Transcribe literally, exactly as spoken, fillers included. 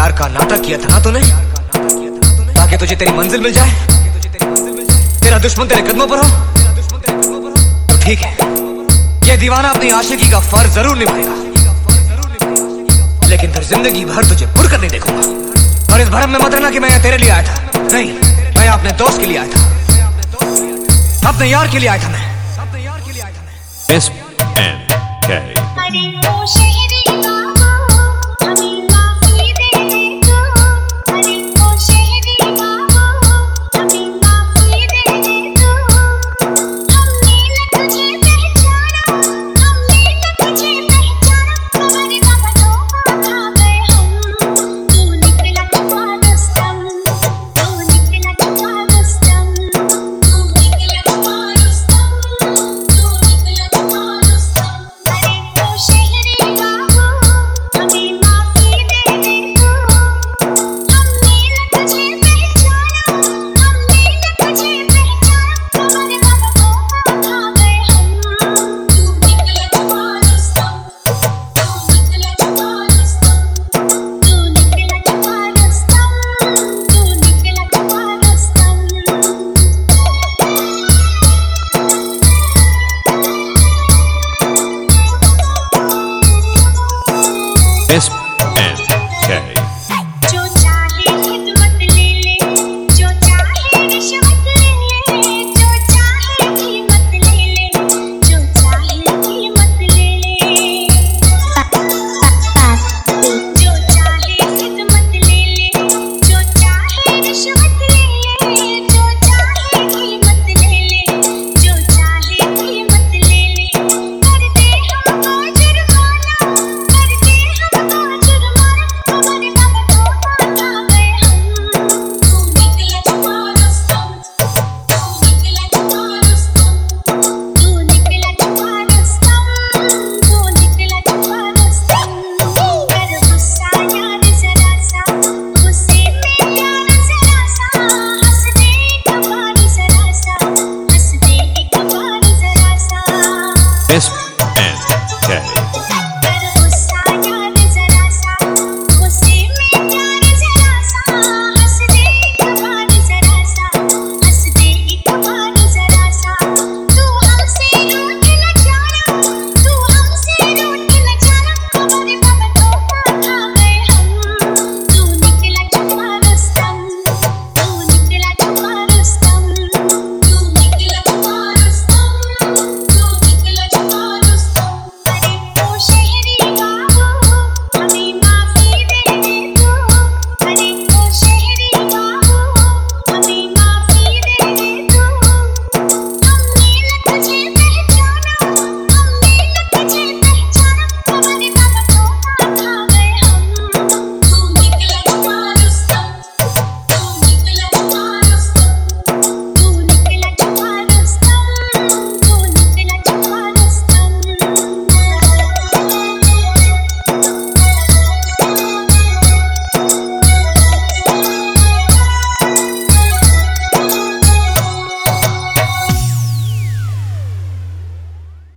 प्यार का नाटक किया था ना तूने, ताकि तुझे तेरी मंजिल मिल जाए, तेरा दुश्मन तेरे कदमों पर हो, तो ठीक है, ये दीवाना अपनी आशिकी का फर्ज जरूर निभाएगा, लेकिन फिर जिंदगी भर तुझे मुड़ कर नहीं देखूंगा। और इस भरम में मत रहना कि मैं यहाँ तेरे लिए आया था, नहीं, मैं यहाँ अपने दोस्त के लिए आया था, अपने यार के लिए आया था मैं, अपने यार के लिए आया था मैं। S N